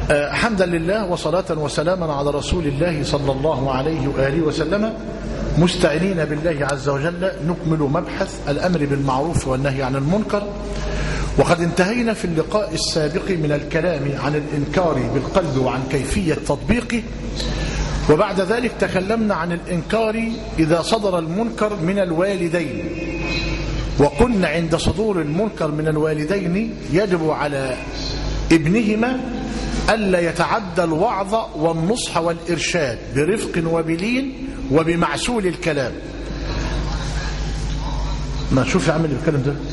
حمدا لله وصلاة وسلاما على رسول الله صلى الله عليه وآله وسلم، مستعينين بالله عز وجل نكمل مبحث الأمر بالمعروف والنهي عن المنكر. وقد انتهينا في اللقاء السابق من الكلام عن الإنكار بالقلب وعن كيفية تطبيقه، وبعد ذلك تكلمنا عن الإنكار إذا صدر المنكر من الوالدين، وقلنا عند صدور المنكر من الوالدين يجب على ابنهما ألا يتعدى الوعظ والنصح والإرشاد برفق وبلين وبمعسول الكلام. ما شوف يا عم اللي بيتكلم ده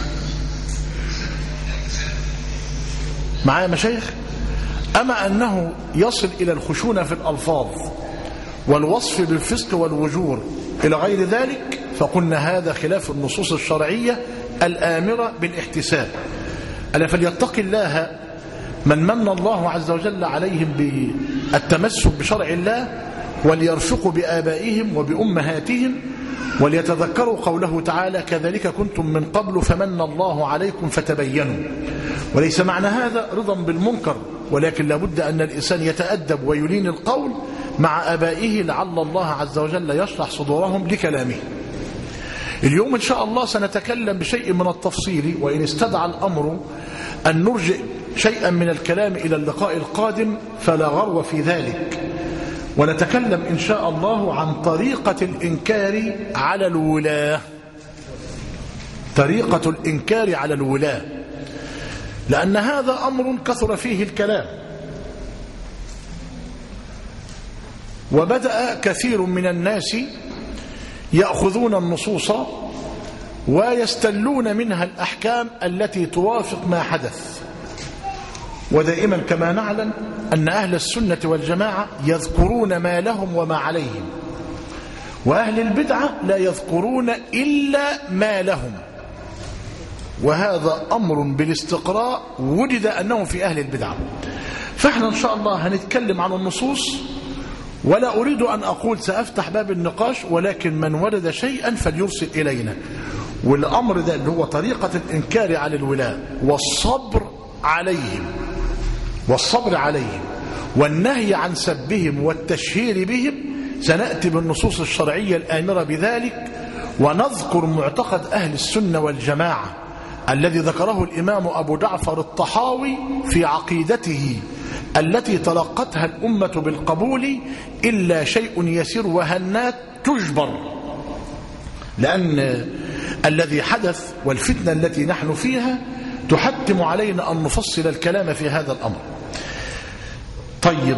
معايا مشايخ. أما أنه يصل إلى الخشونة في الألفاظ والوصف بالفسق والوجور إلى غير ذلك، فقلنا هذا خلاف النصوص الشرعية الآمرة بالاحتساب. ألا فليتق الله من من الله عز وجل عليهم بالتمسك بشرع الله، وليرفقوا بآبائهم وبأمهاتهم، وليتذكروا قوله تعالى: كذلك كنتم من قبل فمن الله عليكم فتبينوا. وليس معنى هذا رضا بالمنكر، ولكن لابد أن الإنسان يتأدب ويلين القول مع آبائه لعل الله عز وجل يشرح صدورهم لكلامه. اليوم إن شاء الله سنتكلم بشيء من التفصيل، وإن استدعى الأمر أن نرجع شيئا من الكلام إلى اللقاء القادم فلا غرو في ذلك. ونتكلم إن شاء الله عن طريقة الإنكار على الولاة، طريقة الإنكار على الولاة، لأن هذا أمر كثر فيه الكلام، وبدأ كثير من الناس يأخذون النصوص ويستلون منها الأحكام التي توافق ما حدث. ودائما كما نعلم أن أهل السنة والجماعة يذكرون ما لهم وما عليهم، وأهل البدعة لا يذكرون إلا ما لهم، وهذا أمر بالاستقراء وجد أنه في أهل البدعة. فإحنا إن شاء الله هنتكلم عن النصوص، ولا أريد أن أقول سأفتح باب النقاش، ولكن من وجد شيئا فليرسل إلينا. والأمر ده اللي هو طريقة الإنكار على الولاة والصبر عليهم والنهي عن سبهم والتشهير بهم، سنأتي بالنصوص الشرعية الآمرة بذلك، ونذكر معتقد أهل السنة والجماعة الذي ذكره الإمام أبو جعفر الطحاوي في عقيدته التي تلقتها الأمة بالقبول إلا شيء يسير وهنات تجبر، لأن الذي حدث والفتنة التي نحن فيها تحتم علينا أن نفصل الكلام في هذا الأمر. طيب،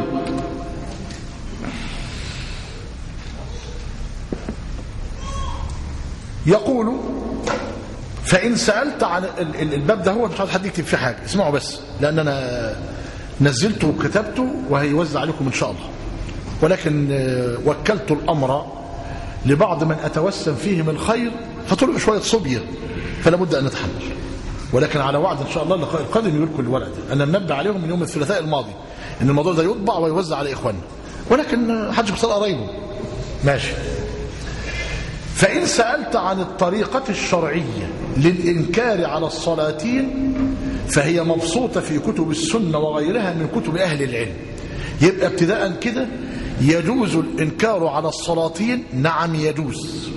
يقول: فإن سألت عن الباب ده، هو مش عايز حد يكتب فيه حاجة، اسمعوا بس، لأن أنا نزلته وكتبته وهيوزع عليكم إن شاء الله، ولكن وكلت الأمر لبعض من أتوسم فيهم الخير فطلعوا شوية صبية، فلا بد أن نتحمل، ولكن على وعد إن شاء الله اللقاء القادم يلقوا الورق ده. أنا منبه عليهم من يوم الثلاثاء الماضي إن الموضوع ده يطبع ويوزع على إخواننا، ولكن حدش بصل قرايبه ماشي. فإن سألت عن الطريقة الشرعية للإنكار على السلاطين فهي مبسوطة في كتب السنة وغيرها من كتب أهل العلم. يبقى ابتداء كده، يجوز الإنكار على السلاطين؟ نعم يجوز،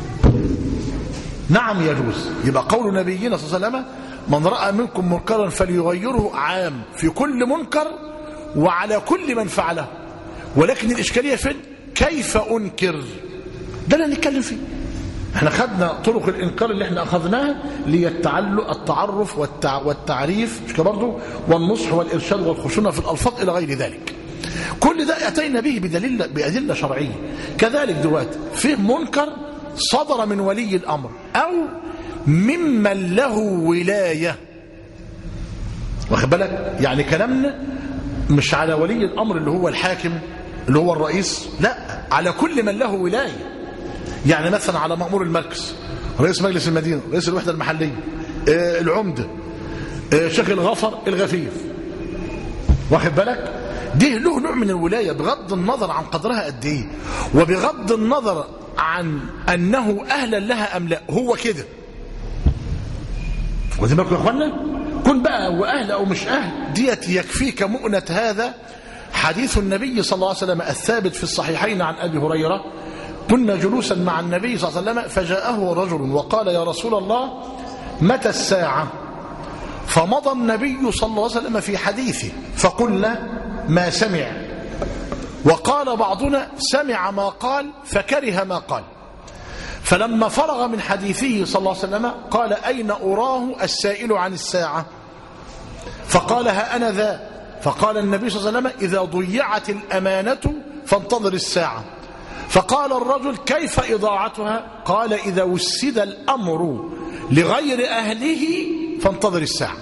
نعم يجوز. يبقى قول نبينا صلى الله عليه وسلم: من رأى منكم منكرا فليغيره، عام في كل منكر وعلى كل من فعله. ولكن الإشكالية فين؟ كيف أنكر؟ ده اللي نتكلم فيه. احنا خدنا طرق الإنكار اللي احنا أخذناها للتعرف والتعريف، مش كده برضه، والنصح والإرشاد والخشونة في الألفاظ إلى غير ذلك. كل ده أتينا به بأدلة شرعية. كذلك دلوقتي فيه منكر صدر من ولي الأمر أو ممن له ولاية، واخد بالك؟ يعني كلامنا مش على ولي الأمر اللي هو الحاكم اللي هو الرئيس، لا، على كل من له ولاية. يعني مثلا على مأمور المركز، رئيس مجلس المدينة، رئيس الوحدة المحلية، العمدة، شيخ الغفر، الغفير، واخد بالك؟ ده له نوع من الولاية بغض النظر عن قدرها قد ايه، وبغض النظر عن أنه أهلا لها أم لا، هو كده. واخدين بالكم يا اخوانا؟ كن بقى وأهل أو مش أهل ديت يكفيك مؤنة هذا حديث النبي صلى الله عليه وسلم الثابت في الصحيحين عن أبي هريرة: كنا جلوسا مع النبي صلى الله عليه وسلم فجاءه رجل وقال: يا رسول الله متى الساعة؟ فمضى النبي صلى الله عليه وسلم في حديثه فقلنا ما سمع، وقال بعضنا سمع ما قال فكره ما قال. فلما فرغ من حديثه صلى الله عليه وسلم قال: أين أراه السائل عن الساعة؟ فقال: ها أنا ذا. فقال النبي صلى الله عليه وسلم: إذا ضيعت الأمانة فانتظر الساعة. فقال الرجل: كيف إضاعتها؟ قال: إذا وسد الأمر لغير أهله فانتظر الساعة.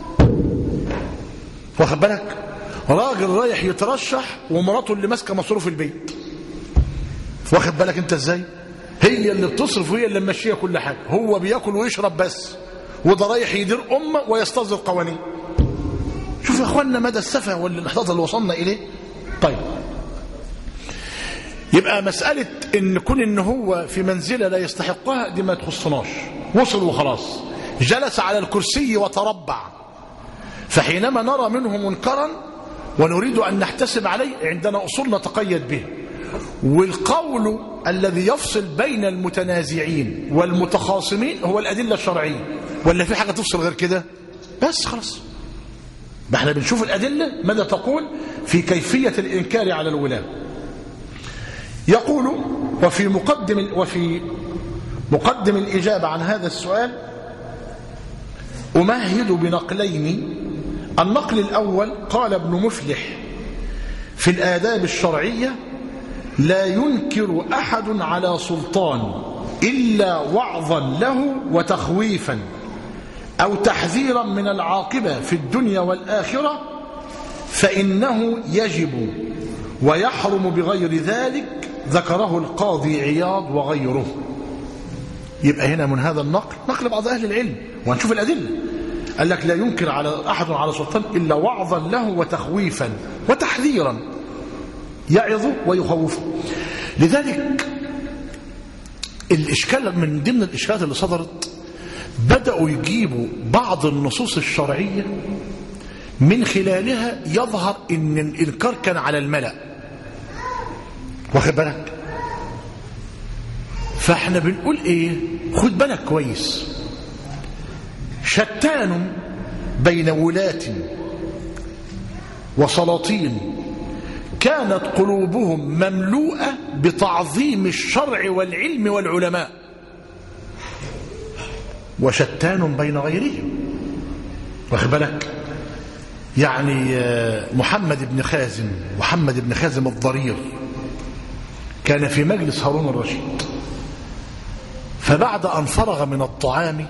واخد بالك؟ راجل رايح يترشح ومراته اللي ماسكه مصروف البيت. واخد بالك انت ازاي؟ هي اللي بتصرف وهي اللي ماشيه كل حاجه، هو بياكل ويشرب بس، وده رايح يدير امه ويستصدر قوانين. شوف يا اخوانا مدى السفه والانحطاط اللي وصلنا اليه. طيب، يبقى مساله ان كون ان هو في منزله لا يستحقها دي ما تخصناش، وصل وخلاص، جلس على الكرسي وتربع. فحينما نرى منه منكرا ونريد أن نحتسب عليه عندنا أصول نتقيد به. والقول الذي يفصل بين المتنازعين والمتخاصمين هو الأدلة الشرعية، ولا في حاجة تفصل غير كده؟ بس خلاص، احنا بنشوف الأدلة ماذا تقول في كيفية الإنكار على الولاة. يقول وفي مقدم الإجابة عن هذا السؤال أمهد بنقلين. النقل الأول قال ابن مفلح في الآداب الشرعية: لا ينكر أحد على سلطان إلا وعظا له وتخويفا أو تحذيرا من العاقبة في الدنيا والآخرة، فإنه يجب ويحرم بغير ذلك. ذكره القاضي عياض وغيره. يبقى هنا من هذا النقل نقل بعض أهل العلم، وهنشوف الأدلة. قال لك لا ينكر على أحد على سلطان إلا وعظا له وتخويفا وتحذيرا، يعظ ويخوفه. لذلك الإشكال من ضمن الإشكالات اللي صدرت، بدأوا يجيبوا بعض النصوص الشرعية من خلالها يظهر إن الإنكار كان على الملأ. واخد بالك؟ فاحنا بنقول إيه؟ خد بالك كويس، شتان بين ولاة وسلاطين كانت قلوبهم مملوءة بتعظيم الشرع والعلم والعلماء، وشتان بين غيرهم. واخد بالك؟ يعني محمد بن خازم الضرير كان في مجلس هارون الرشيد، فبعد أن فرغ من الطعام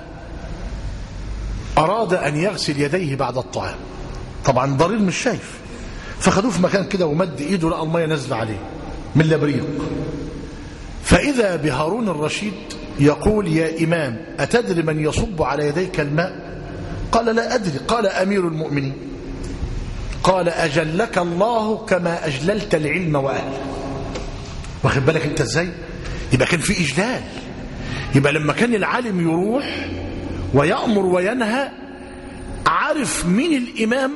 أراد أن يغسل يديه بعد الطعام. طبعا ضرير مش شايف، فخدوه في مكان كده ومد إيده لقى المية نازله عليه من لبريق. فإذا بهارون الرشيد يقول: يا إمام، أتدري من يصب على يديك الماء؟ قال: لا أدري. قال: أمير المؤمنين. قال: أجلك الله كما أجللت العلم وأهله. واخد بالك أنت إزاي؟ يبقى كان في إجلال. يبقى لما كان العالم يروح ويأمر وينهى، عارف مين الإمام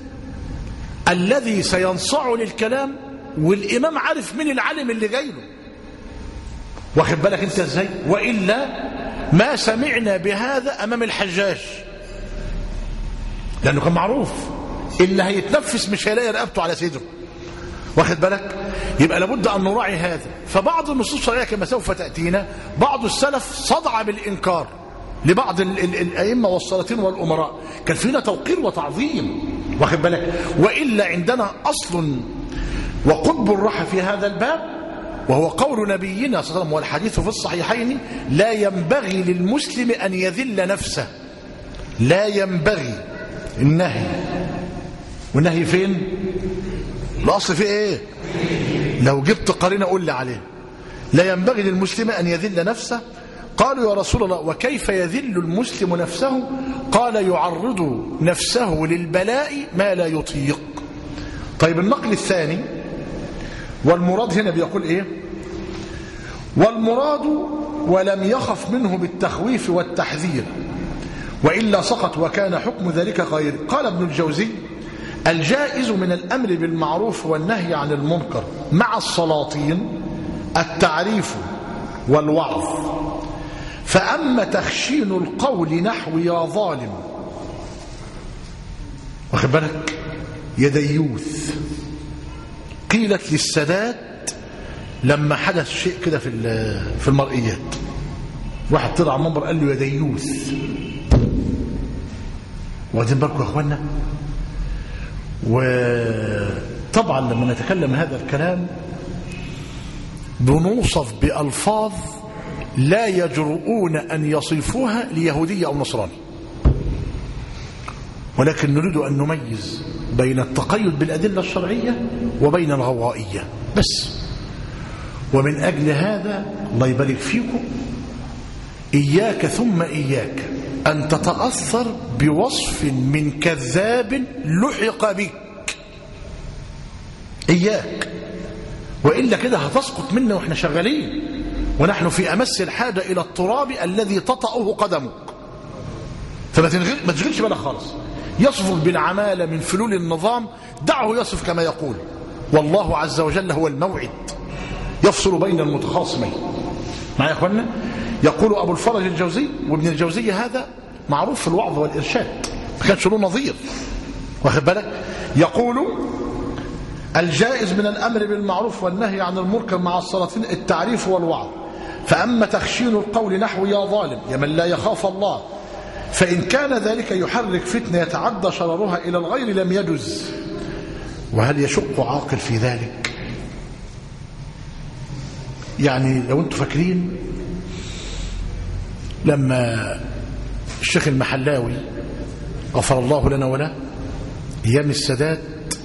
الذي سينصاع للكلام، والإمام عارف مين العالم اللي جاي له. واخد بالك انت ازاي؟ وإلا ما سمعنا بهذا أمام الحجاج، لأنه كان معروف اللي هيتنفس مش هيلاقي رقبته على صدره. واخد بالك؟ يبقى لابد أن نراعي هذا. فبعض النصوص الشرعية كما سوف تأتينا، بعض السلف صدع بالإنكار لبعض الأئمة والسلاطين والأمراء، كان فينا توقير وتعظيم. واخد بالك؟ وإلا عندنا أصل وقطب الرحى في هذا الباب، وهو قول نبينا صلى الله عليه وسلم والحديث في الصحيحين: لا ينبغي للمسلم أن يذل نفسه. لا ينبغي، النهي، والنهي فين؟ الأصل في إيه؟ لو جبت قرينة قول لي عليه. لا ينبغي للمسلم أن يذل نفسه. قالوا: يا رسول الله، وكيف يذل المسلم نفسه؟ قال: يعرض نفسه للبلاء ما لا يطيق. طيب، النقل الثاني، والمراد هنا بيقول ايه؟ والمراد ولم يخف منه بالتخويف والتحذير، وإلا سقط وكان حكم ذلك غير. قال ابن الجوزي: الجائز من الأمر بالمعروف والنهي عن المنكر مع السلاطين التعريف والوعظ، فأما تخشين القول نحو يا ظالم، واخد بالك، يا ديوث، قيلت للسادات لما حدث شيء كده في المرئيات، واحد طلع على المنبر قال له يا ديوث. واخدين بالكم يا اخوانا؟ وطبعا لما نتكلم هذا الكلام بنوصف بألفاظ لا يجرؤون أن يصفوها ليهودية أو نصراني، ولكن نريد أن نميز بين التقيد بالأدلة الشرعية وبين الغوائية بس. ومن أجل هذا الله يبارك فيكم، إياك ثم إياك أن تتأثر بوصف من كذاب لحق بك، إياك، وإلا كده هتسقط منا وإحنا شغالين ونحن في أمس الحاجة إلى التراب الذي تطأه قدمك. فما تشغلش بالك خالص. يصف بالعمالة من فلول النظام، دعه يصف كما يقول، والله عز وجل هو الموعد يفصل بين المتخاصمين. معايا يا اخوانا؟ يقول أبو الفرج الجوزي، وابن الجوزي هذا معروف في الوعظ والإرشاد، ما كانش له نظير، واخد بالك؟ يقول: الجائز من الأمر بالمعروف والنهي عن المنكر مع السلاطين التعريف والوعظ، فأما تخشين القول نحو يا ظالم، يا من لا يخاف الله، فإن كان ذلك يحرك فتنة يتعدى شررها إلى الغير لم يجز. وهل يشق عاقل في ذلك؟ يعني لو أنتم فاكرين لما الشيخ المحلاوي غفر الله لنا وله أيام السادات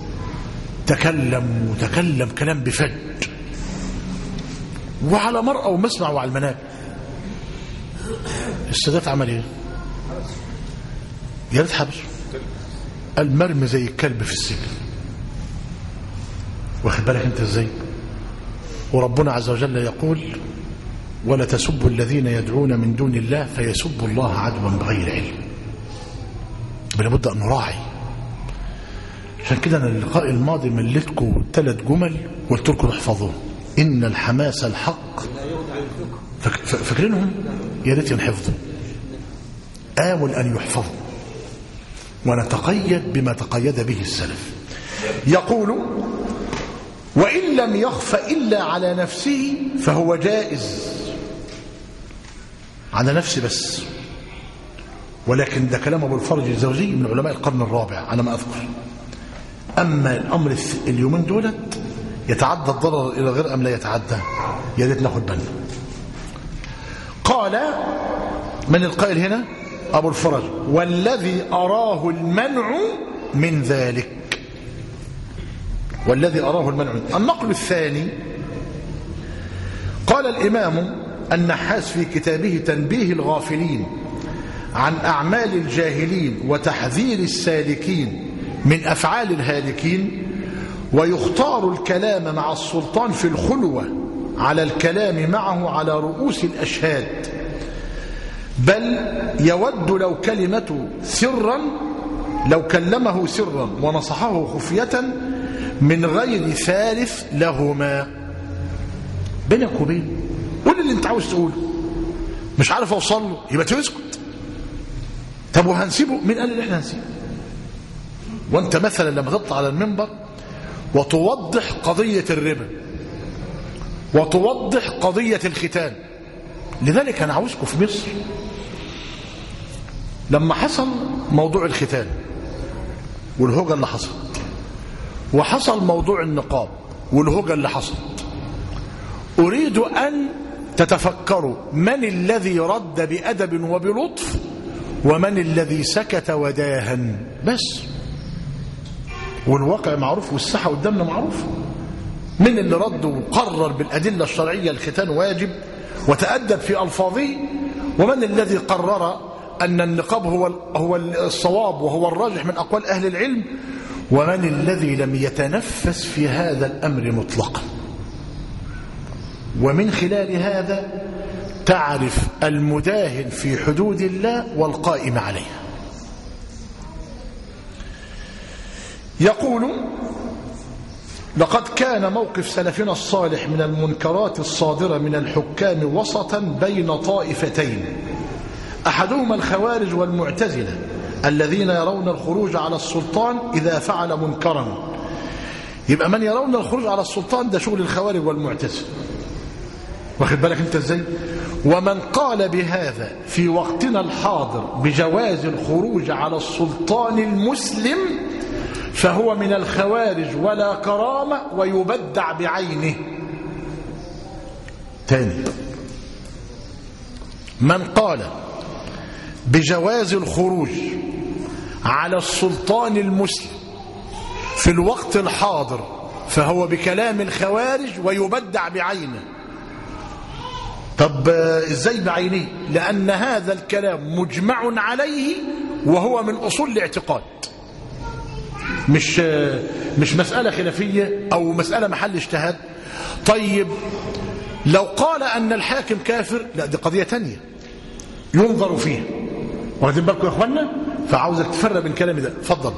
تكلم كلام بفج، وعلى مرأى ومسمع وعلى المنابر، السادات عمل ايه؟ يا ريت حبسه، المرمي زي الكلب في السجن، واخد بالك انت ازاي؟ وربنا عز وجل يقول: ولا تسبوا الذين يدعون من دون الله فيسبوا الله عدوا بغير علم. لابد ان نراعي. عشان كده انا اللقاء الماضي مليتكم 3 جمل وقلت لكم احفظوهم: ان الحماس الحق، فاكرينهم؟ يا ريت ينحفظوا، آمل ان يحفظوا ونتقيد بما تقيد به السلف. يقول: وإن لم يخف إلا على نفسه فهو جائز، على نفسه بس. ولكن ده كلام أبو الفرج الجوزي من علماء القرن الرابع على ما أذكر. أما الأمر اليومين دولت يتعدى الضرر إلى غير أم لا يتعدى؟ يا ريت ناخد بالنا. قال من القائل هنا؟ أبو الفرج: والذي أراه المنع من ذلك. والذي أراه المنع. النقل الثاني قال الإمام النحاس في كتابه تنبيه الغافلين عن أعمال الجاهلين وتحذير السالكين من أفعال الهالكين: ويختار الكلام مع السلطان في الخلوة على الكلام معه على رؤوس الأشهاد، بل يود لو كلمته سرا، لو كلمه سرا ونصحه خفية من غير ثالث لهما. بينك وبين قول اللي انت عاوز تقوله، مش عارف اوصل له يبقى تسكت. طب وهنسيبه؟ مين قال ان احنا هنسيبه؟ وانت مثلا لما تطلع على المنبر وتوضح قضية الربا وتوضح قضية الختان، لذلك انا عاوزكم في مصر لما حصل موضوع الختان والهوجة اللي حصلت، وحصل موضوع النقاب والهوجة اللي حصلت، أريد أن تتفكروا من الذي رد بأدب وبلطف ومن الذي سكت وداهن بس. والواقع معروف والساحة قدامنا معروف. من اللي رد وقرر بالأدلة الشرعية الختان واجب وتأدب في ألفاظه، ومن الذي قرر أن النقاب هو الصواب وهو الراجح من أقوال أهل العلم، ومن الذي لم يتنفس في هذا الأمر مطلقا. ومن خلال هذا تعرف المداهن في حدود الله والقائم عليها. يقول: لقد كان موقف سلفنا الصالح من المنكرات الصادرة من الحكام وسطا بين طائفتين، أحدهما الخوارج والمعتزلة الذين يرون الخروج على السلطان إذا فعل منكرا. يبقى من يرون الخروج على السلطان ده شغل الخوارج والمعتزلة، واخد بالك انت ازاي؟ ومن قال بهذا في وقتنا الحاضر بجواز الخروج على السلطان المسلم فهو من الخوارج ولا كرامة ويبدع بعينه. تاني، من قال بجواز الخروج على السلطان المسلم في الوقت الحاضر فهو بكلام الخوارج ويبدع بعينه. طب ازاي بعينه؟ لأن هذا الكلام مجمع عليه وهو من أصول الاعتقاد، مش مسألة خلافية أو مسألة محل اجتهاد. طيب لو قال أن الحاكم كافر، لا دي قضية تانية ينظر فيها، واخدين بالكم يا اخوانا؟ فعاوزك تفرق بين كلامي ده. اتفضل.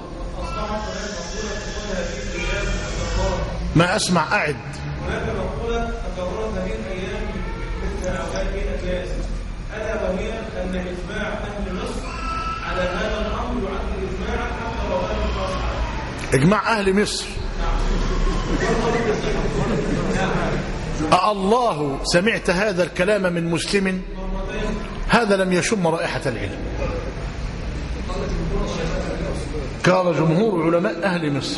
ما أسمع أعد. هناك مقولة تكررت هذه الأيام مثل هذه الأكياس، ألا وهي أن إجماع أهل مصر على هذا الأمر يعد إجماعا حتى لو كان النص. إجماع أهل مصر. الله سمعت هذا الكلام من مسلم؟ هذا لم يشم رائحة العلم. قال جمهور علماء أهل مصر.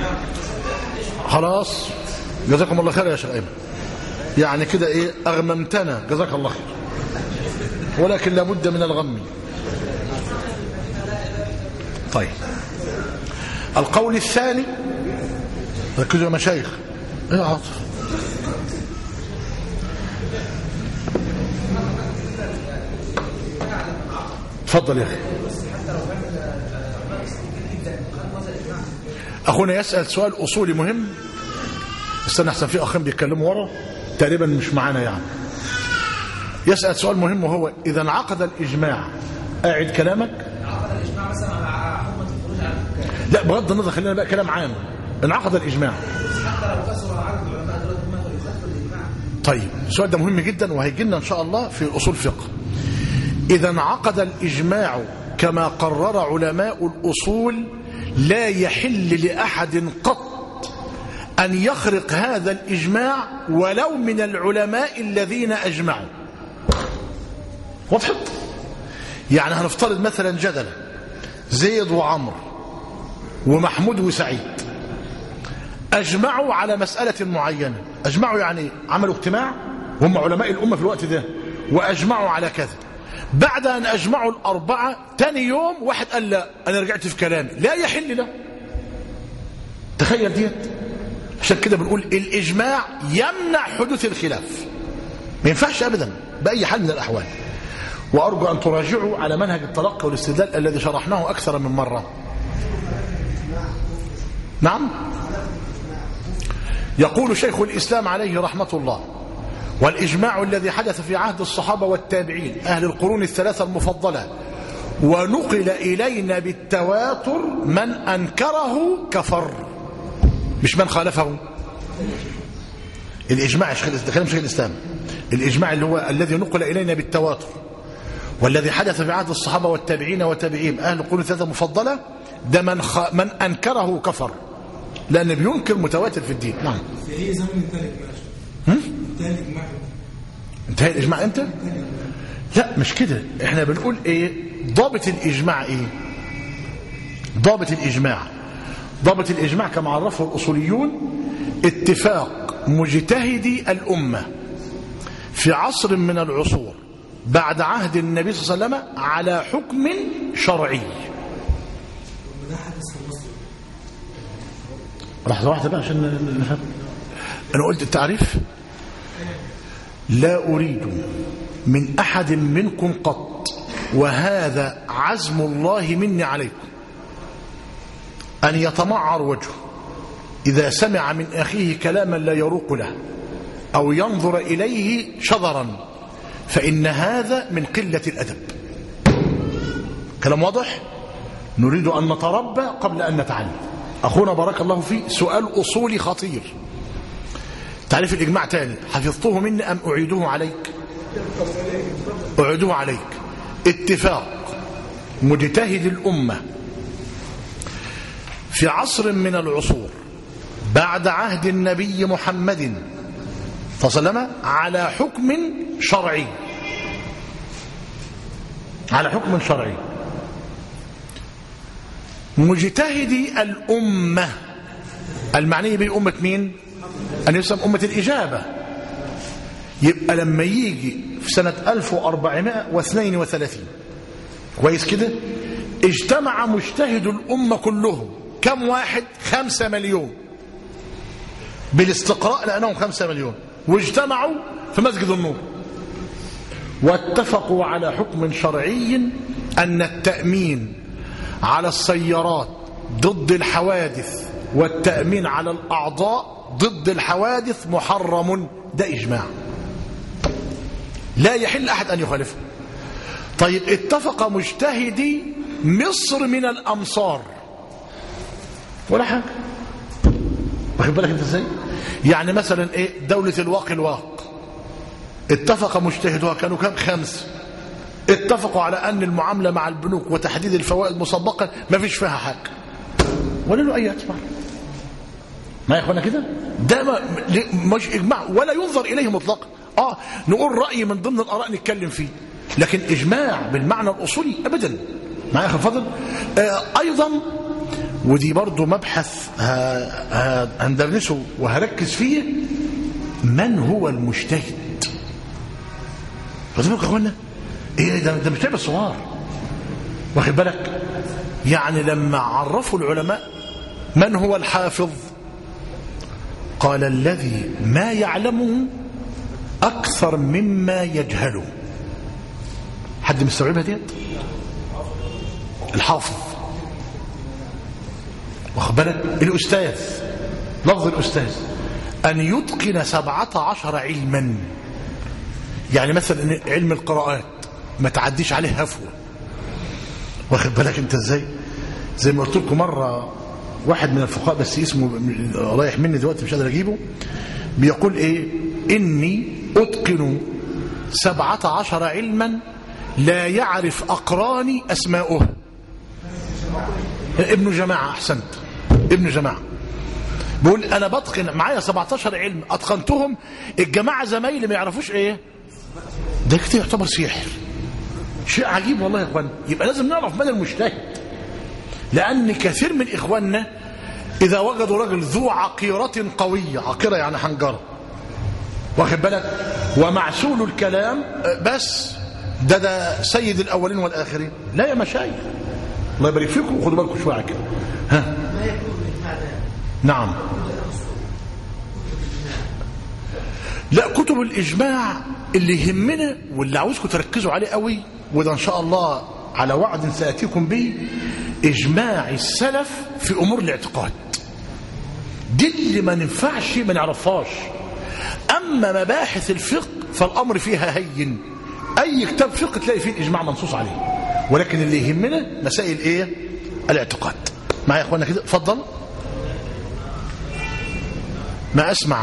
خلاص جزاكم الله خير يا شيخ ايمن، يعني كده ايه اغممتنا، جزاك الله خير، ولكن لابد من الغم. طيب القول الثاني، ركزوا يا مشايخ. ايه عاطف؟ اتفضل يا اخي. اخونا يسأل سؤال اصولي مهم، استنى احسن في اخين بيتكلموا ورا تقريبا مش معانا يعني. يسأل سؤال مهم وهو اذا انعقد الاجماع، اعد كلامك. انعقد الاجماع مثلا مع حكم الخروج على الحكام. لا بغض النظر، خلينا بقى كلام عام. انعقد الاجماع حتى لو كسر عدد العلماء دلوقتي ما يخالف الاجماع. طيب السؤال ده مهم جدا وهيجي لنا ان شاء الله في اصول فقه. اذا انعقد الاجماع كما قرر علماء الاصول لا يحل لأحد قط أن يخرق هذا الإجماع ولو من العلماء الذين أجمعوا. وضحت؟ يعني هنفترض مثلا جدلا زيد وعمر ومحمود وسعيد أجمعوا على مسألة معينة. أجمعوا يعني عملوا اجتماع وهم علماء الأمة في الوقت ده وأجمعوا على كذا. بعد أن أجمعوا الأربعة تاني يوم واحد قال لا أنا رجعت في كلامي، لا يحل له. تخيل ديت. عشان كده بنقول الإجماع يمنع حدوث الخلاف، ما ينفعش أبدا بأي حال من الأحوال. وأرجو أن تراجعوا على منهج التلقي والاستدلال الذي شرحناه أكثر من مرة. نعم. يقول شيخ الإسلام عليه رحمة الله: والإجماع الذي حدث في عهد الصحابة والتابعين أهل القرون الثلاثة المفضلة ونقل إلينا بالتواتر من أنكره كفر، مش من خالفه. الإجماع كلام شيخ الإسلام، الإجماع اللي هو الذي نقل إلينا بالتواتر والذي حدث في عهد الصحابة والتابعين وتابعين أهل القرون الثلاثة المفضلة ده من أنكره كفر، لأن بينكر متواتر في الدين. نعم. هي زمن الثالث ماشي. انتهى الإجماع امتى؟ لا مش كده، احنا بنقول ايه ضابط الإجماع؟ ايه ضابط الإجماع؟ ضابط الإجماع كما عرفه الأصوليون اتفاق مجتهدي الأمة في عصر من العصور بعد عهد النبي صلى الله عليه وسلم على حكم شرعي. لحظة واحدة بقى عشان نفهم. أنا قلت التعريف: لا أريد من أحد منكم قط، وهذا عزم الله مني عليكم، أن يتمعر وجهه إذا سمع من أخيه كلاما لا يروق له أو ينظر إليه شذرا فإن هذا من قلة الأدب. كلام واضح؟ نريد أن نتربى قبل أن نتعلم. أخونا بارك الله فيه سؤال أصولي خطير. تعرف الإجماع تاني، حفظته مني أم أعيده عليك؟ أعيده عليك. اتفاق مجتهد الأمة في عصر من العصور بعد عهد النبي محمد صلى الله عليه وسلم على حكم شرعي، على حكم شرعي. مجتهدي الأمة المعنية بأمة مين؟ أن يسمى أمة الإجابة. يبقى لما يجي في سنة 1432 كويس كده اجتمع مجتهد الأمة كلهم، كم واحد؟ 5 مليون بالاستقراء لأنهم 5 مليون، واجتمعوا في مسجد النور واتفقوا على حكم شرعي أن التأمين على السيارات ضد الحوادث والتأمين على الأعضاء ضد الحوادث محرم. ده إجماع لا يحل أحد أن يخالفه. طيب اتفق مجتهدي مصر من الأمصار ولا حاجة، واخد بالك انت ازاي؟ يعني مثلا ايه دولة الواق اتفق مجتهدوها كانوا كام؟ 5. اتفقوا على أن المعاملة مع البنوك وتحديد الفوائد مسبقا ما فيش فيها حاجة ولا له أي اعتبار. ما يا اخوانا كده ده مش إجماع ولا ينظر إليه مطلقا. نقول رأي من ضمن الآراء نتكلم فيه، لكن إجماع بالمعنى الأصولي أبدا. معايا يا أخي الفاضل؟ أيضا ودي برضو مبحث هندرسه وهركز فيه، من هو المجتهد؟ فضلك يا أخوانا إيه ده مش لعبة صغار، واخد بالك؟ يعني لما عرفوا العلماء من هو الحافظ قال الذي ما يعلمه أكثر مما يجهله. حد مستوعبها ديت؟ الحافظ، واخد بالك؟ الأستاذ، لفظ الأستاذ أن يتقن 17 علما. يعني مثلا علم القراءات ما تعديش عليه هفوة، واخد بالك انت ازاي؟ زي ما قلت لكم مرة واحد من الفقهاء بس اسمه رايح مني دلوقتي مش قادر اجيبه، بيقول ايه؟ اني اتقن 17 علما لا يعرف اقراني اسماؤها. ابن جماعة، احسنت، ابن جماعة بيقول انا بتقن معايا 17 علم اتقنتهم، الجماعة زمايلي ما يعرفوش ايه ده. كده يعتبر سحر، شيء عجيب والله يا اخوان. يبقى لازم نعرف من المجتهد، لأن كثير من إخواننا إذا وجدوا رجل ذو عقيرة قوية، عقيرة يعني حنجرة، واخد بالك؟ ومعسول الكلام بس ده سيد الأولين والآخرين. لا يا مشايخ، الله يبارك فيكم وخدوا بالكم شوية كده. ها نعم، لا كتب الإجماع اللي يهمنا واللي عاوزكم تركزوا عليه قوي، وده إن شاء الله على وعد سأتيكم به، إجماع السلف في أمور الاعتقاد. دي اللي ما ننفعش ما نعرفهاش. أما مباحث الفقه فالأمر فيها هين، أي كتاب فقه تلاقي فيه الإجماع منصوص عليه، ولكن اللي يهمنا مسائل إيه؟ الاعتقاد. معايا يا أخوانا كده؟ اتفضل. ما أسمع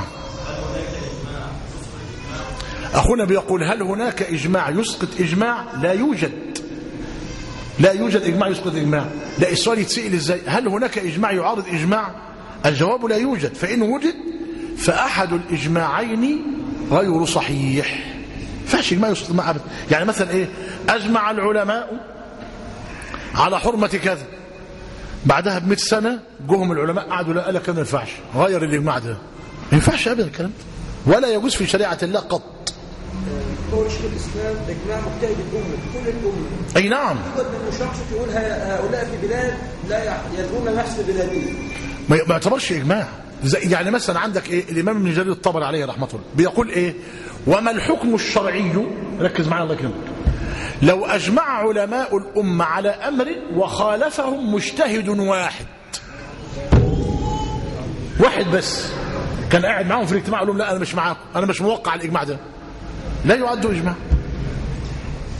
أخونا بيقول هل هناك إجماع يسقط إجماع؟ لا يوجد، لا يوجد إجماع يسقط إجماع. لا، السؤال يتسأل إزاي؟ هل هناك إجماع يعارض إجماع؟ الجواب لا يوجد، فإن وجد فأحد الإجماعين غير صحيح. فاش إجماع يسقط إجماع أبدا. يعني مثلا إيه؟ أجمع العلماء على حرمة كذا، بعدها ب100 سنة جوهم العلماء قعدوا لا قال لك ما ينفعش، غير الإجماع ده. ما ينفعش أبدا الكلام ده، ولا يجوز في شريعة الله قط. قول شيخ الإسلام إجماع مجتهد الأمة، كل الأمة. أي نعم. يقول أن شخص يقول هؤلاء في بلاد لا يدرون بحث بلادهم، ما يعتبرش إجماع. يعني مثلا عندك إيه؟ الإمام ابن جرير الطبري عليه رحمة الله بيقول إيه؟ وما الحكم الشرعي؟ ركز معنا الله يكرمك. لو أجمع علماء الأمة على أمر وخالفهم مجتهد واحد بس كان قاعد معاهم في الاجتماع قال لهم لا أنا مش معاكم، أنا مش موقع على الإجماع ده، لا يعد إجماع.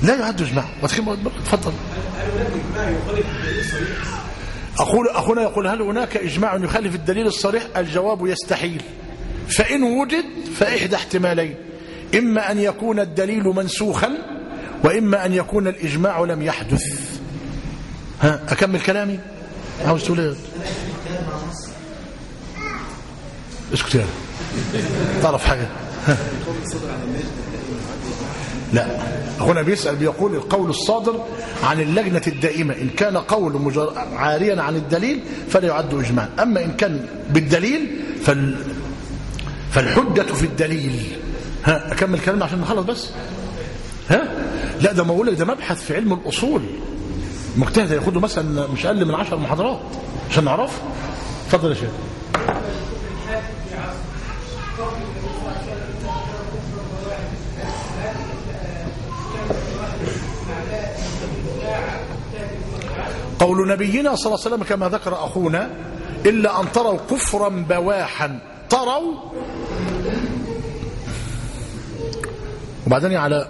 لا يعد إجماع. تفضل. هل هناك إجماع يخالف الدليل الصريح؟ أخونا يقول هل هناك إجماع يخالف الدليل الصريح؟ الجواب يستحيل. فإن وجد فإحدى احتمالين، إما أن يكون الدليل منسوخا، وإما أن يكون الإجماع لم يحدث. أكمل كلامي؟ عاوز تقول ايه؟ اسكت يا تعرف حاجة؟ لا، أخونا بيسأل بيقول القول الصادر عن اللجنة الدائمة إن كان قول عاريا عن الدليل فلا يعد إجماع، أما إن كان بالدليل فالحجة في الدليل. أكمل كلامي عشان نخلص بس. لا ده ما أقول لك ده مبحث في علم الأصول، مجتهد ياخده مثلا مش أقل من 10 محاضرات عشان نعرف. اتفضل يا شيخ. قول نبينا صلى الله عليه وسلم كما ذكر أخونا إلا أن تروا كفرا بواحا. تروا وبعدين على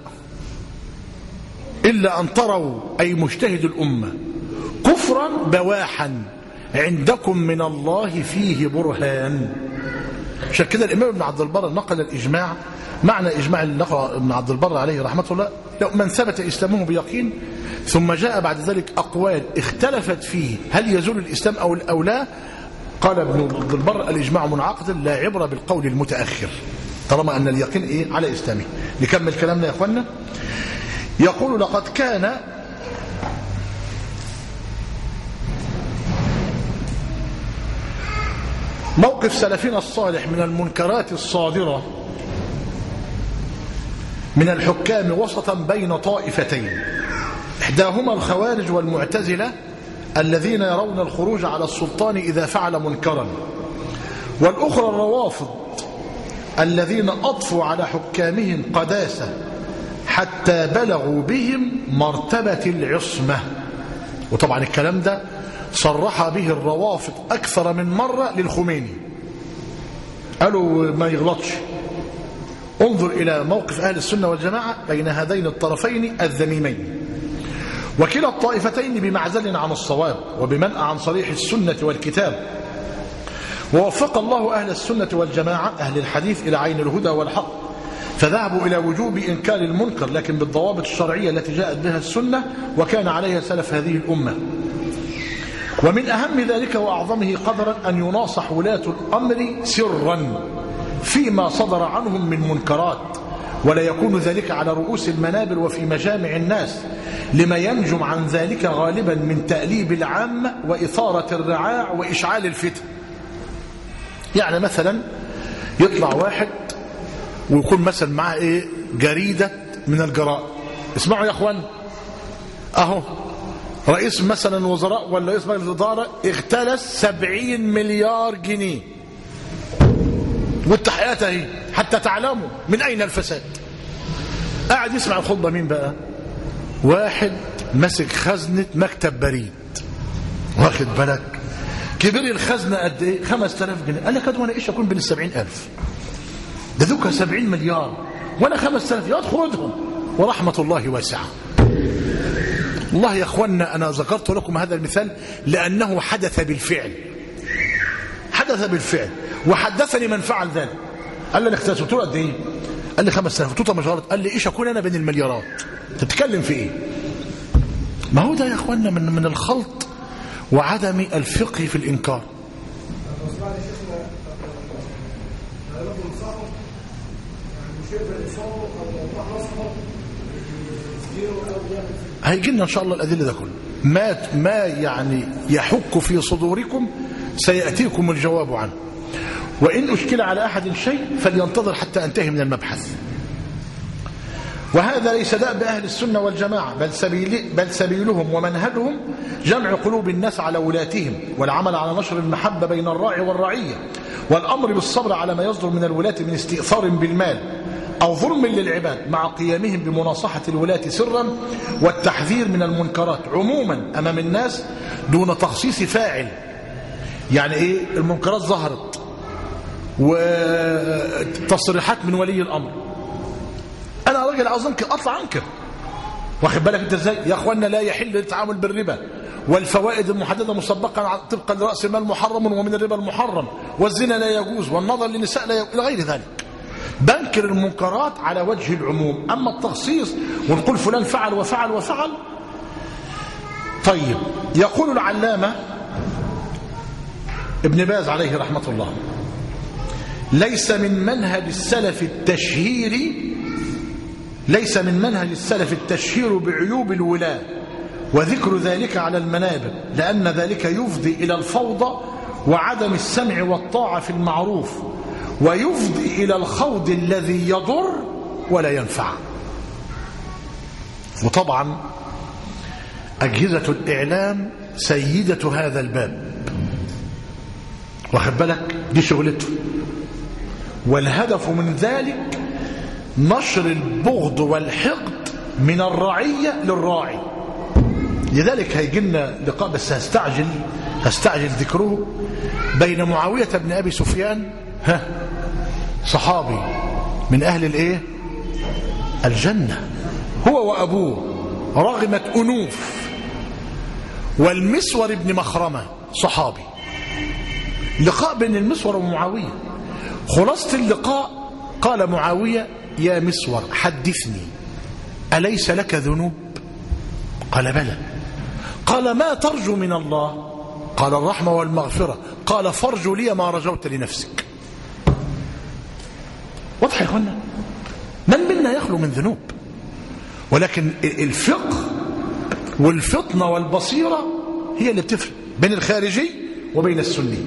إلا أن تروا أي مجتهد الأمة كفرا بواحا عندكم من الله فيه برهان. عشان كده الإمام ابن عبد البر نقل الإجماع. معنى إجماع اللي نقل ابن عبد البر عليه رحمة الله لو من ثبت إسلامه بيقين ثم جاء بعد ذلك أقوال اختلفت فيه هل يزول الإسلام أو لا، قال ابن عبد البر الإجماع منعقد لا عبرة بالقول المتأخر طالما أن اليقين على إسلامه. نكمل كلامنا يا أخوانا. يقول لقد كان موقف سلفنا الصالح من المنكرات الصادرة من الحكام وسطا بين طائفتين، إحداهما الخوارج والمعتزلة الذين يرون الخروج على السلطان إذا فعل منكرا، والأخرى الروافض الذين أضفوا على حكامهم قداسة حتى بلغوا بهم مرتبة العصمة. وطبعا الكلام ده صرح به الروافض أكثر من مرة للخميني، قالوا ما يغلطش. انظر إلى موقف أهل السنة والجماعة بين هذين الطرفين الذميمين، وكلا الطائفتين بمعزل عن الصواب وبمنأى عن صريح السنة والكتاب. ووفق الله أهل السنة والجماعة أهل الحديث إلى عين الهدى والحق، فذهبوا إلى وجوب إنكار المنكر لكن بالضوابط الشرعية التي جاءت بها السنة وكان عليها سلف هذه الأمة. ومن أهم ذلك وأعظمه قدرا أن يناصح ولاة الأمر سرا فيما صدر عنهم من منكرات، ولا يكون ذلك على رؤوس المنابر وفي مجامع الناس لما ينجم عن ذلك غالبا من تأليب العامة وإثارة الرعاع وإشعال الفتن. يعني مثلا يطلع واحد ويكون مثلا معه جريدة من الجرائد، اسمعوا يا اخوان، اهو رئيس مثلا الوزراء ولا رئيس مجلس الإدارة اختلس 70 مليار جنيه، والتحقيقات اهي حتى تعلموا من أين الفساد. قاعد يسمع الخطبة مين بقى؟ واحد مسك خزنة مكتب بريد، واخد بالك كبير الخزنة قد ايه؟ 5000 جنيه. قال لك وانا ايش اكون بين 70,000 ده ذوك 70 مليار وانا 5000 يا خذهم، ورحمة الله واسعة. والله يا اخوانا انا ذكرت لكم هذا المثال لانه حدث بالفعل، حدث بالفعل، وحدثني من فعل ذلك. قال لي اختلس، قلت له قد ايه؟ قال لي 5000. قلت له مجرد. قال لي ايش اكون انا بين المليارات؟ تتكلم في ايه؟ ما هو ده يا اخوانا من الخلط وعدم الفقه في الانكار. هيجي لنا ان شاء الله الادله ده كله، ما يعني يحك في صدوركم سياتيكم الجواب عنه. وان اشكل على احد شيء فلينتظر حتى انتهي من المبحث. وهذا ليس دأب أهل السنة والجماعة، بل سبيلهم ومنهجهم جمع قلوب الناس على ولاتهم، والعمل على نشر المحبة بين الراعي والرعية، والأمر بالصبر على ما يصدر من الولاة من استئثار بالمال أو ظلم للعباد، مع قيامهم بمناصحة الولاة سرا، والتحذير من المنكرات عموما أمام الناس دون تخصيص فاعل. يعني إيه؟ المنكرات ظهرت وتصريحات من ولي الأمر، أنا راجل عاوز أنكر، أطلع أنكر، واخد بالك انت ازاي؟ يا اخوانا لا يحل التعامل بالربا والفوائد المحدده مسبقا طبقا لراس المال محرم ومن الربا المحرم، والزنا لا يجوز والنظر للنساء لا يجوز الى غير ذلك. بنكر المنكرات على وجه العموم، اما التخصيص ونقول فلان فعل وفعل وفعل. طيب، يقول العلامه ابن باز عليه رحمه الله: ليس من منهج السلف التشهير بعيوب الولاة وذكر ذلك على المنابر، لأن ذلك يفضي إلى الفوضى وعدم السمع والطاعة في المعروف، ويفضي إلى الخوض الذي يضر ولا ينفع. وطبعا أجهزة الإعلام سيدة هذا الباب، واخد بالك؟ دي شغلته، والهدف من ذلك نشر البغض والحقد من الرعية للراعي. لذلك هيجي لنا لقاء، بس هستعجل ذكره، بين معاوية بن أبي سفيان صحابي من أهل الإيه؟ الجنة، هو وأبوه رغمت أنوف، والمسور بن مخرمة صحابي. لقاء بين المسور ومعاوية. خلاصة اللقاء قال معاوية: يا مسور حدثني، أليس لك ذنوب؟ قال: بلى. قال: ما ترجو من الله؟ قال: الرحمة والمغفرة. قال: فارجو لي ما رجوت لنفسك. واضح يا اخوانا؟ من منا يخلو من ذنوب، ولكن الفقه والفطنة والبصيرة هي اللي بتفرق بين الخارجي وبين السني.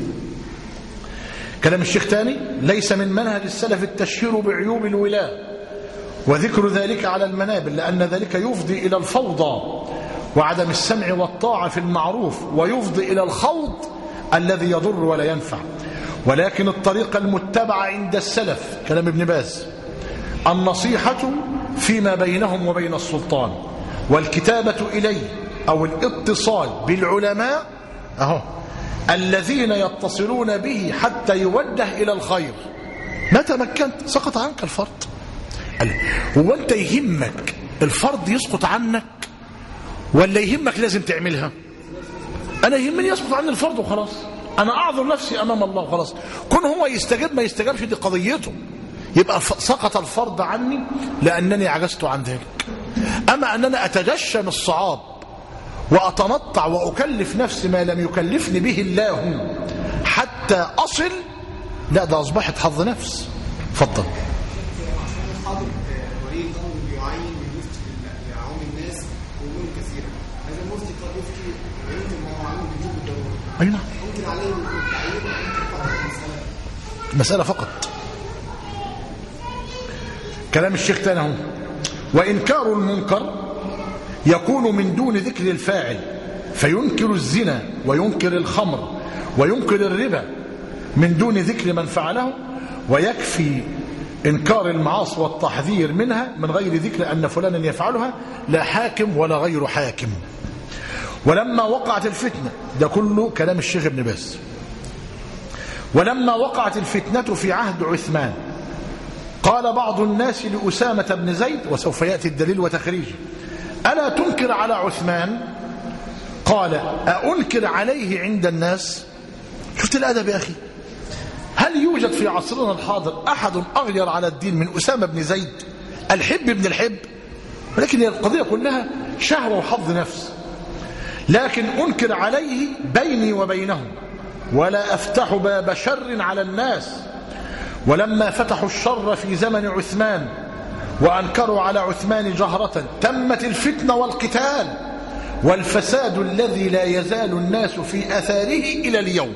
كلام الشيخ تاني: ليس من منهج السلف التشهير بعيوب الولاة وذكر ذلك على المنابر، لأن ذلك يفضي إلى الفوضى وعدم السمع والطاعة في المعروف، ويفضي إلى الخوض الذي يضر ولا ينفع. ولكن الطريقة المتبعة عند السلف، كلام ابن باز، النصيحة فيما بينهم وبين السلطان، والكتابة إليه أو الاتصال بالعلماء الذين يتصلون به حتى يوجه إلى الخير. ما تمكنت سقط عنك الفرض. هو أنت يهمك الفرض يسقط عنك ولا يهمك لازم تعملها؟ أنا يهمني يسقط عني الفرض وخلاص، أنا أعذر نفسي أمام الله وخلاص. كون هو يستجاب ما يستجابش دي قضيته، يبقى سقط الفرض عني لأنني عجزت عن ذلك. أما أننا أتجشم الصعاب وأتنطع وأكلف نفسي ما لم يكلفني به الله حتى أصل، لا، ده أصبحت حظ نفس. فضل. أي نعم، مسألة فقط. كلام الشيخ تاني هو: وإنكار المنكر يكون من دون ذكر الفاعل، فينكر الزنا وينكر الخمر وينكر الربا من دون ذكر من فعله، ويكفي إنكار المعاصي والتحذير منها من غير ذكر أن فلانا يفعلها، لا حاكم ولا غير حاكم. ولما وقعت الفتنة، ده كله كلام الشيخ ابن باز، ولما وقعت الفتنة في عهد عثمان قال بعض الناس لأسامة بن زيد، وسوف يأتي الدليل وتخريجه: ألا تنكر على عثمان؟ قال: أأنكر عليه عند الناس؟ شفت الأدب يا أخي؟ هل يوجد في عصرنا الحاضر أحد أغير على الدين من أسامة بن زيد الحب ابن الحب؟ ولكن القضية كلها شهوة وحظ نفس. لكن أنكر عليه بيني وبينهم، ولا أفتح باب شر على الناس. ولما فتحوا الشر في زمن عثمان وأنكروا على عثمان جهرة، تمت الفتنة والقتال والفساد الذي لا يزال الناس في أثاره إلى اليوم.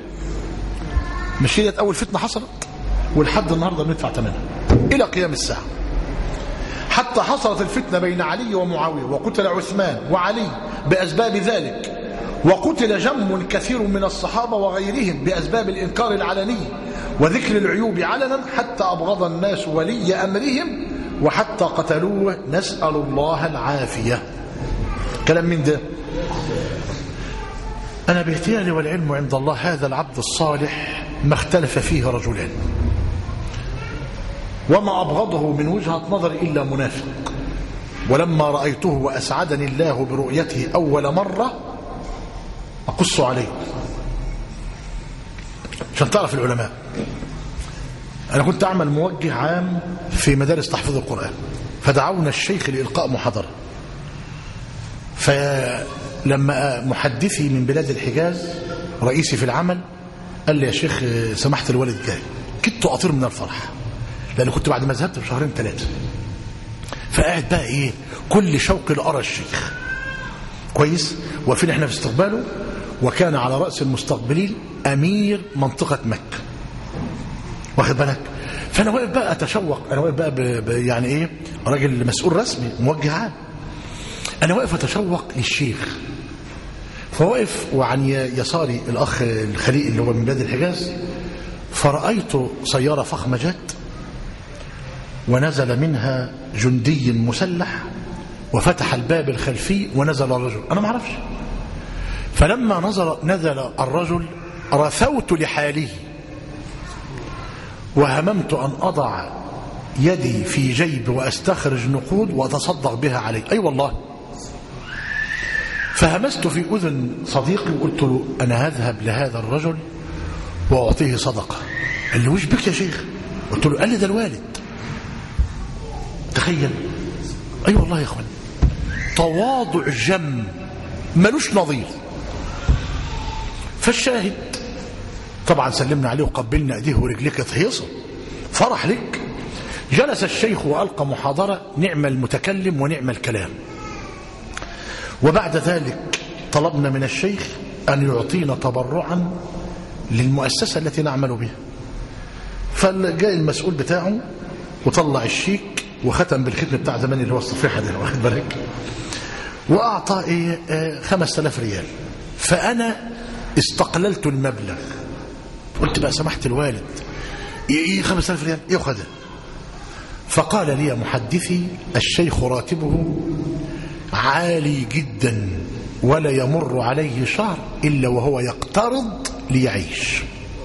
مش هي أول فتنة حصلت ولحد النهاردة بندفع ثمنها إلى قيام الساعة، حتى حصلت الفتنة بين علي ومعاوية، وقتل عثمان وعلي بأسباب ذلك، وقتل جم كثير من الصحابة وغيرهم بأسباب الإنكار العلني وذكر العيوب علنا، حتى أبغض الناس ولي أمرهم وحتى قتلوه، نسأل الله العافية. كلام من ده. أنا باهتيالي والعلم عند الله هذا العبد الصالح ما اختلف فيه رجلان، وما أبغضه من وجهة نظر إلا منافق. ولما رأيته وأسعدني الله برؤيته أول مرة أقص عليه عشان تعرف العلماء. أنا كنت أعمل موجه عام في مدارس تحفيظ القرآن، فدعونا الشيخ لإلقاء محاضرة، فلما محدثي من بلاد الحجاز رئيسي في العمل قال لي يا شيخ سمحت الوالد جاي، كنت أطير من الفرح لأن كنت بعد ما ذهبت بشهرين 3، فقاعد بقى إيه كل شوق لأرى الشيخ كويس، وفين احنا في استقباله، وكان على رأس المستقبلين أمير منطقة مكة، واخد بالك. فأنا واقف بقى أتشوق، أنا واقف بقى يعني إيه راجل مسؤول رسمي موجه عام، أنا واقف أتشوق للشيخ، فواقف وعن يساري الأخ الخليل اللي هو من بلاد الحجاز، فرأيت سيارة فخمة جت ونزل منها جندي مسلح وفتح الباب الخلفي ونزل الرجل، أنا ما أعرفش. فلما نزل الرجل رثوت لحاله وهممت أن أضع يدي في جيب وأستخرج نقود وأتصدق بها عليه، أي والله. فهمست في أذن صديقي وقلت له أنا هذهب لهذا الرجل وأعطيه صدقة. قال لي وش بك يا شيخ؟ قلت له قال لي ده الوالد. تخيل، أي والله يا إخوان، تواضع جم ملوش نظير. فالشاهد طبعا سلمنا عليه وقبلنا ايديه ورجليك تهيصه، فرح لك. جلس الشيخ وألقى محاضرة، نعم المتكلم ونعم الكلام. وبعد ذلك طلبنا من الشيخ أن يعطينا تبرعا للمؤسسة التي نعمل بها. فجاء المسؤول بتاعه وطلع الشيك وختم بالختم بتاع زمان اللي هو الصفيحة ده، واخد بالك، وأعطى 5000 ريال. فأنا استقللت المبلغ، قلت بقى سمحت الوالد ايه 5000 ريال ياخدها. فقال لي محدثي الشيخ راتبه عالي جدا ولا يمر عليه شهر إلا وهو يقترض ليعيش.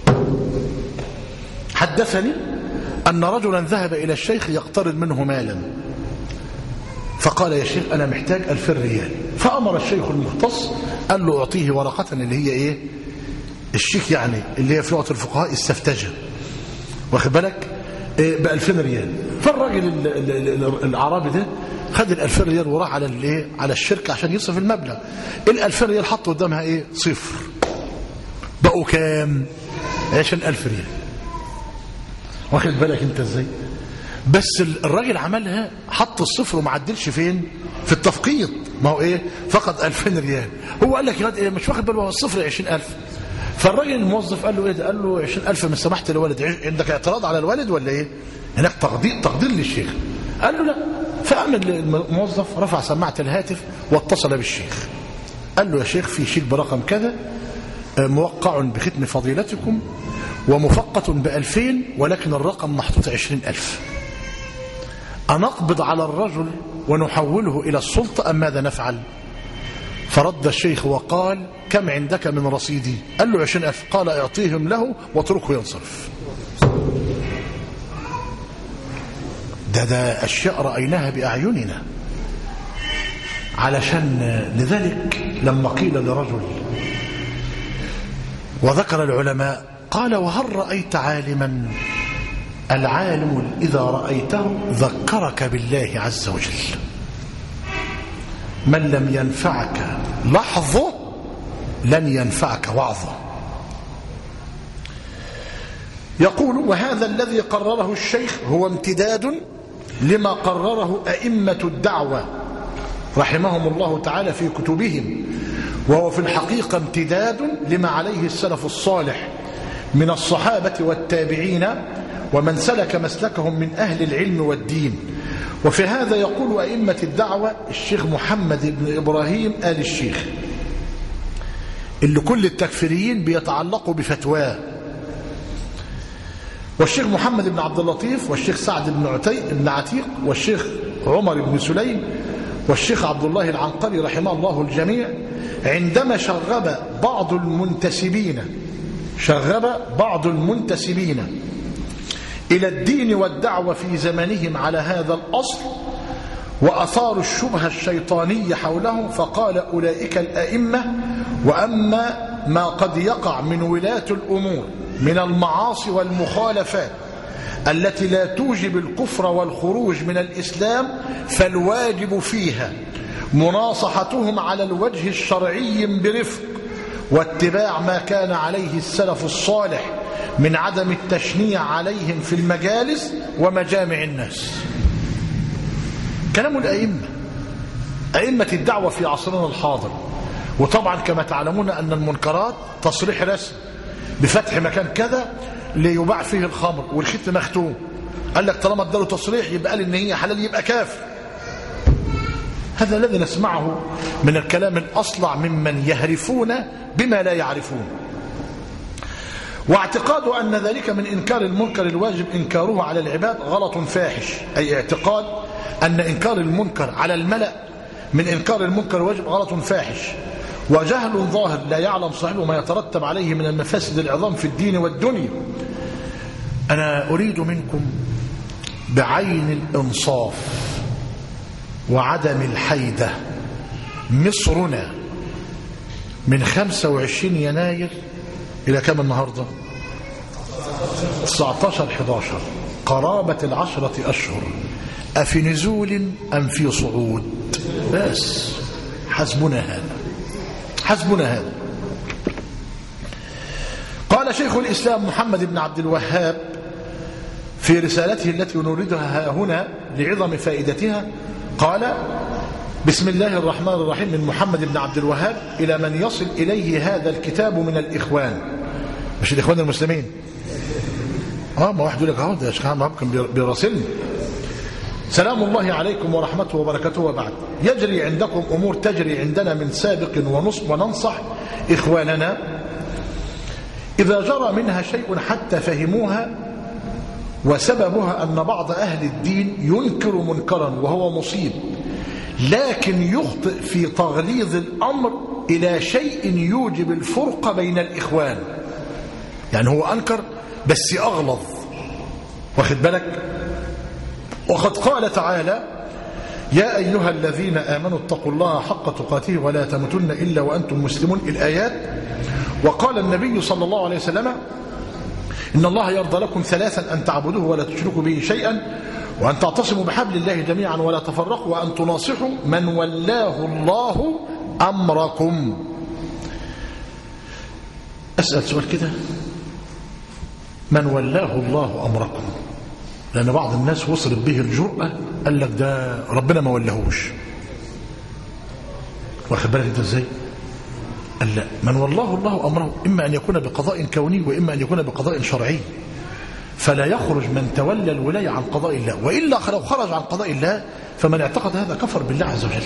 حدثني أن رجلا ذهب إلى الشيخ يقترض منه مالا، فقال يا شيخ أنا محتاج 2000 ريال. فأمر الشيخ المختص قال له أعطيه ورقة اللي هي إيه الشيك، يعني اللي هي في لغة الفقهاء السفتجة، واخد بالك، ب2000 ريال. فالراجل الأعرابي ده خد 2000 ريال وراح على الشركة عشان يصرف المبلغ. 2000 ريال حط قدامها ايه صفر، بقوا كام 20,000 ريال، واخد بالك انت ازاي. بس الراجل عملها حط الصفر وما عدلش فين في التفقيط، ما هو ايه فقد 2000 ريال. هو قال لك إيه مش واخد باله، هو الصفر 20,000. فالراجل الموظف قال له ايه ده؟ قال له 20,000 من سمحت الولد، عندك اعتراض على الوالد ولا ايه؟ هناك تقدير للشيخ. قال له لا. فعمل الموظف رفع سماعة الهاتف واتصل بالشيخ، قال له يا شيخ في شيك برقم كذا موقع بختم فضيلتكم ومفقة ب2000 ولكن الرقم محطوط 20,000، أنقبض على الرجل ونحوله إلى السلطة أم ماذا نفعل؟ فرد الشيخ وقال كم عندك من رصيدي؟ قال له 20,000. قال اعطيهم له واتركه ينصرف. ده أشياء رأيناها بأعيننا. علشان لذلك لما قيل لرجل وذكر العلماء قال وهل رأيت عالما؟ العالم إذا رأيته ذكرك بالله عز وجل، من لم ينفعك لحظه لن ينفعك وعظه. يقول وهذا الذي قرره الشيخ هو امتداد لما قرره أئمة الدعوة رحمهم الله تعالى في كتبهم، وهو في الحقيقة امتداد لما عليه السلف الصالح من الصحابة والتابعين ومن سلك مسلكهم من أهل العلم والدين. وفي هذا يقول أئمة الدعوة الشيخ محمد بن إبراهيم آل الشيخ اللي كل التكفيريين بيتعلقوا بفتواه، والشيخ محمد بن عبد اللطيف، والشيخ سعد بن عتيق، والشيخ عمر بن سليم، والشيخ عبد الله العنقري رحمه الله الجميع، عندما شغب بعض المنتسبين إلى الدين والدعوة في زمنهم على هذا الأصل، وأثاروا الشبهة الشيطانية حوله فقال أولئك الأئمة وأما ما قد يقع من ولاة الأمور من المعاصي والمخالفات التي لا توجب الكفر والخروج من الإسلام فالواجب فيها مناصحتهم على الوجه الشرعي برفق واتباع ما كان عليه السلف الصالح من عدم التشنيع عليهم في المجالس ومجامع الناس. كلام الأئمة، أئمة الدعوة في عصرنا الحاضر. وطبعا كما تعلمون أن المنكرات تصريح رسمي بفتح مكان كذا ليباع فيه الخمر والختم مختوم، قال لك طالما اداله تصريح يبقى قال ان هي حلال يبقى كافر. هذا الذي نسمعه من الكلام الأصلع ممن يهرفون بما لا يعرفون. واعتقاد أن ذلك من إنكار المنكر الواجب إنكاره على العباد غلط فاحش، أي اعتقاد أن إنكار المنكر على الملأ من إنكار المنكر الواجب غلط فاحش وجهل ظاهر لا يعلم صاحبه ما يترتب عليه من المفاسد العظام في الدين والدنيا. أنا أريد منكم بعين الإنصاف وعدم الحيدة. مصرنا من 25 يناير إلى كم النهاردة؟ 19/11، قرابة 10 أشهر. أفي نزول أم في صعود؟ بس حسبنا هذا، حسبنا هذا. قال شيخ الإسلام محمد بن عبد الوهاب في رسالته التي نريدها هنا لعظم فائدتها، قال: بسم الله الرحمن الرحيم، من محمد بن عبد الوهاب إلى من يصل إليه هذا الكتاب من الإخوان. مش الإخوان المسلمين، ما واحد يقول لك اهو ده شيخ محمد كان بيراسلني. سلام الله عليكم ورحمته وبركاته، وبعد. يجري عندكم أمور تجري عندنا من سابق وننصح إخواننا إذا جرى منها شيء حتى فهموها، وسببها أن بعض أهل الدين ينكر منكرا وهو مصيب، لكن يخطئ في تغليظ الأمر إلى شيء يوجب الفرقة بين الإخوان. يعني هو أنكر بس أغلظ، واخد بالك؟ وقد قال تعالى: يا أيها الذين آمنوا اتقوا الله حق تقاته ولا تموتن إلا وأنتم مسلمون، الآيات. وقال النبي صلى الله عليه وسلم: إن الله يرضى لكم ثلاثا: أن تعبدوه ولا تشركوا به شيئا، وأن تعتصموا بحبل الله جميعا ولا تفرقوا، وأن تناصحوا من ولاه الله أمركم. أسأل سؤال كده: من ولاه الله أمركم؟ لأن بعض الناس وصلت به الجرأة قال لك ده ربنا ما ولاهوش. واخد بالك انت ازاي؟ قال لا، من والله الله أمره إما أن يكون بقضاء كوني وإما أن يكون بقضاء شرعي، فلا يخرج من تولى الولاية عن قضاء الله، وإلا لو خرج عن قضاء الله فمن اعتقد هذا كفر بالله عز وجل.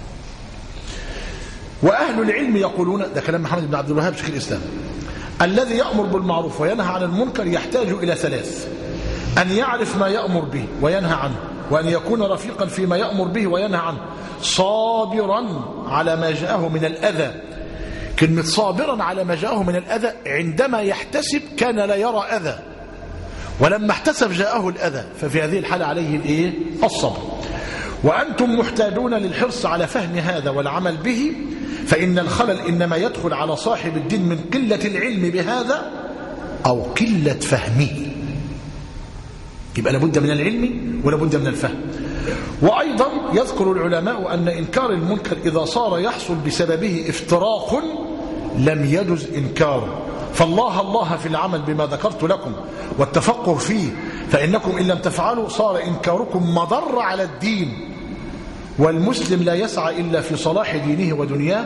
وأهل العلم يقولون، ده كلام محمد بن عبد الوهاب شيخ الإسلام: الذي يأمر بالمعروف وينهى عن المنكر يحتاج إلى ثلاث: أن يعرف ما يأمر به وينهى عنه، وأن يكون رفيقا فيما يأمر به وينهى عنه، صابرا على ما جاءه من الأذى. كلمة صابرا على ما جاءه من الأذى، عندما يحتسب كان لا يرى أذى، ولما احتسب جاءه الأذى، ففي هذه الحالة عليه الصبر. وأنتم محتاجون للحرص على فهم هذا والعمل به، فإن الخلل إنما يدخل على صاحب الدين من قلة العلم بهذا أو قلة فهمه. يبقى لابد من العلم ولابد من الفهم. وأيضا يذكر العلماء أن إنكار المنكر إذا صار يحصل بسببه افتراق لم يجز إنكاره، فالله في العمل بما ذكرت لكم والتفقه فيه، فإنكم إن لم تفعلوا صار إنكاركم مضر على الدين، والمسلم لا يسعى إلا في صلاح دينه ودنياه.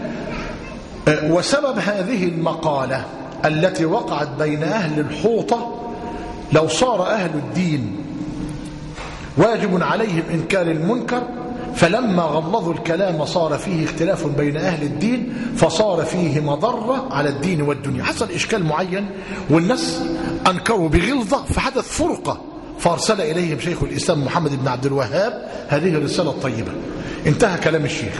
وسبب هذه المقالة التي وقعت بين أهل الحوطة، لو صار أهل الدين واجب عليهم إنكار المنكر، فلما غلظوا الكلام صار فيه اختلاف بين أهل الدين، فصار فيه مضرة على الدين والدنيا. حصل إشكال معين والناس أنكروا بغلظة فحدث فرقة، فأرسل إليهم شيخ الإسلام محمد بن عبد الوهاب هذه الرسالة الطيبة. انتهى كلام الشيخ.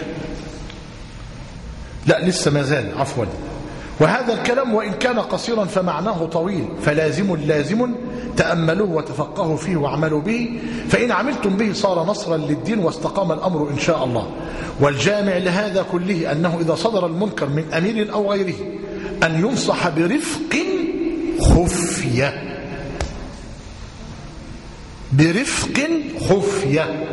لا لسه ما زال، عفوا. وهذا الكلام وإن كان قصيرا فمعناه طويل، فلازم تأملوه وتفقهوا فيه واعملوا به، فإن عملتم به صار نصرا للدين واستقام الأمر إن شاء الله. والجامع لهذا كله أنه إذا صدر المنكر من أمير أو غيره أن ينصح برفق خفية، برفق خفية،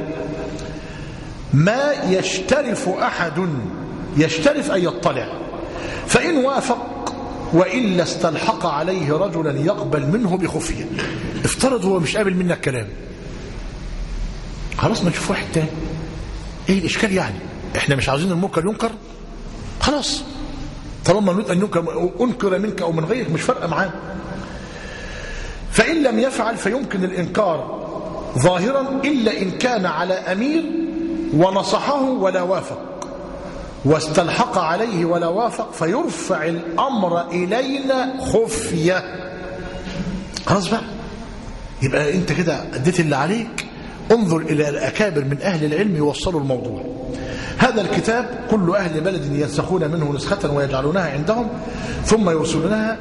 ما يشترف أحد، يشترف أن يطلع، فإن وافق وإلا استلحق عليه رجلا يقبل منه بخفية. افترض هو مش قابل منك كلام، خلاص ما نشوف واحد تاني، ايه الإشكال يعني؟ احنا مش عاوزين المنكر ينكر، خلاص طالما نريد أن أنكر منك أو من غيرك مش فارقة معاه. فإن لم يفعل فيمكن الإنكار ظاهرا إلا إن كان على أمير ونصحه ولا وافق واستلحق عليه ولا وافق، فيرفع الأمر إلينا خفية. خلاص بقى، يبقى أنت كده أديت اللي عليك. انظر إلى الأكابر من أهل العلم يوصلوا الموضوع. هذا الكتاب كل أهل بلد ينسخون منه نسخة ويجعلونها عندهم ثم يرسلونها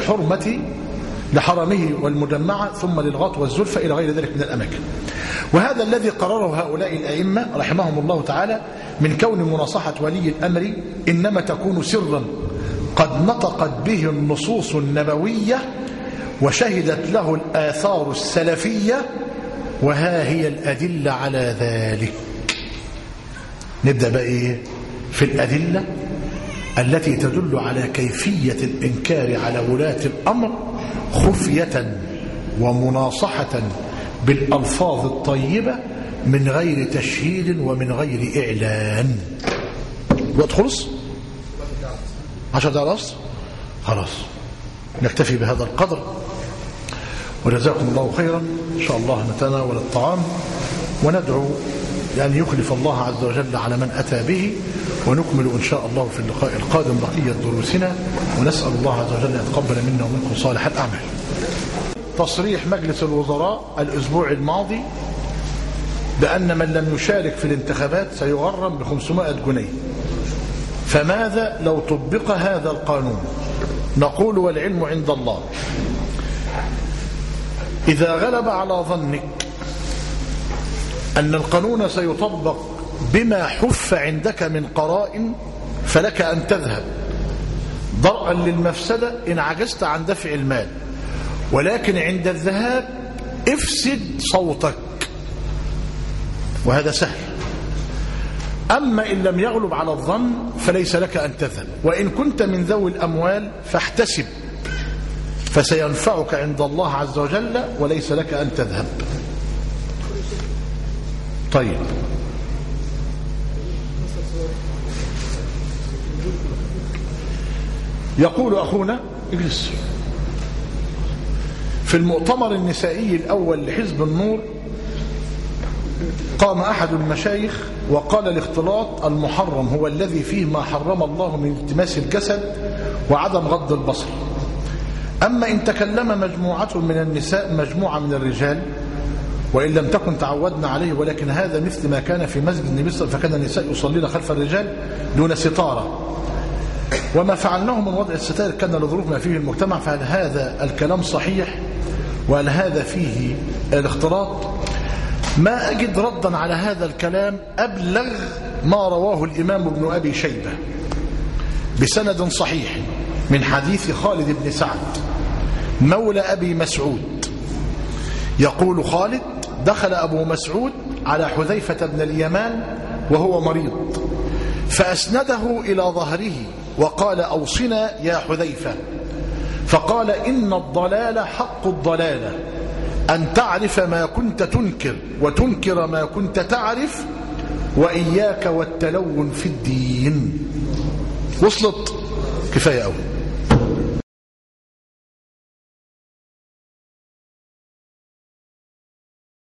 لحرمه والمجمعة ثم للغاط والزلفة إلى غير ذلك من الأماكن. وهذا الذي قرره هؤلاء الأئمة رحمهم الله تعالى من كون مناصحة ولي الأمر إنما تكون سرا قد نطقت به النصوص النبوية وشهدت له الآثار السلفية، وها هي الأدلة على ذلك. نبدأ بقى إيه في الأدلة التي تدل على كيفية الإنكار على ولاة الأمر خفية ومناصحة بالألفاظ الطيبة من غير تشهيد ومن غير إعلان. الوقت خلص 10 دقائق العصر، خلاص نكتفي بهذا القدر، وجزاكم الله خيرا. إن شاء الله نتناول الطعام وندعو لأن يخلف الله عز وجل على من أتى به، ونكمل إن شاء الله في اللقاء القادم بقية دروسنا، ونسأل الله عز وجل أن يتقبل منا ومنكم صالح الأعمال. تصريح مجلس الوزراء الأسبوع الماضي بأن من لم يشارك في الانتخابات سيغرم ب500 جنيه. فماذا لو طبق هذا القانون؟ نقول والعلم عند الله. إذا غلب على ظنك أن القانون سيطبق بما حف عندك من قرائن فلك أن تذهب ضرءا للمفسدة إن عجزت عن دفع المال، ولكن عند الذهاب افسد صوتك، وهذا سهل. أما إن لم يغلب على الظن فليس لك أن تذهب، وإن كنت من ذوي الأموال فاحتسب فسينفعك عند الله عز وجل وليس لك أن تذهب. طيب، يقول أخونا اجلس. في المؤتمر النسائي الأول لحزب النور قام أحد المشايخ وقال الاختلاط المحرم هو الذي فيه ما حرم الله من التماس الجسد وعدم غض البصر. أما إن تكلم مجموعة من النساء مجموعة من الرجال، وإن لم تكن تعودنا عليه، ولكن هذا مثل ما كان في مسجد النبي صلى الله عليه وسلم، فكان النساء يصلين خلف الرجال دون ستارة، وما فعلناه من وضع الستار كان لظروف ما فيه المجتمع. فهل هذا الكلام صحيح؟ وهل هذا فيه الاختلاط؟ ما أجد ردا على هذا الكلام أبلغ ما رواه الإمام ابن أبي شيبة بسند صحيح من حديث خالد بن سعد مولى أبي مسعود. يقول خالد: دخل أبو مسعود على حذيفة بن اليمان وهو مريض، فأسنده إلى ظهره وقال: أوصنا يا حذيفة. فقال: إن الضلال حق الضلالة، أن تعرف ما كنت تنكر وتنكر ما كنت تعرف، وإياك والتلون في الدين. وصلت؟ كفاية أوي.